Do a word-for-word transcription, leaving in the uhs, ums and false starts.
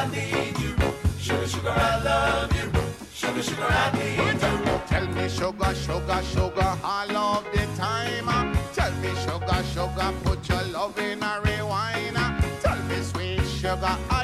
I need you. Sugar, sugar, I love you. Sugar, sugar, I need you. Tell me sugar, sugar, sugar, all of the time. Tell me sugar, sugar, put your love in a rewind. Tell me sweet sugar.